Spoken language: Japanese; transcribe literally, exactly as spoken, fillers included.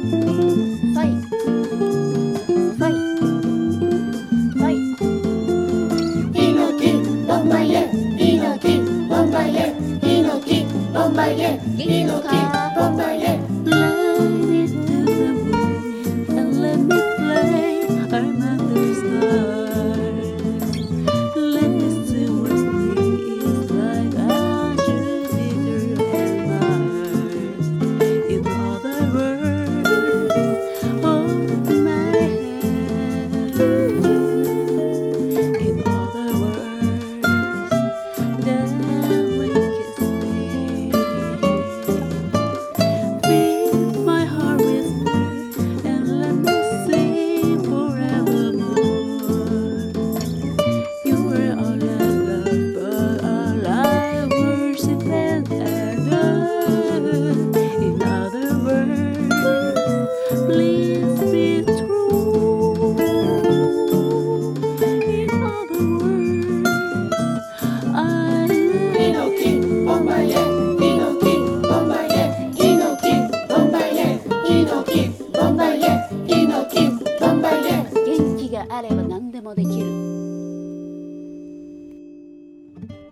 ファイファイファイ猪木ボンバイエ猪木ボンバイエ猪木ボンバイエ猪木ボンバイエ Let it to the moon and let me play another star. Let me see what spring is like on Jupiter and Mars. In other words, hold my hand. In other words, darling, kiss me. Fill my heart with you and let me sing forevermore. You were all I love, but all I worship and adore. In other words, please be true. In other words, I love 猪木ボンバイエ猪木ボンバイエ猪木ボンバイエ猪木ボンバイエ猪木ボンバイエ元気があれば何でもできる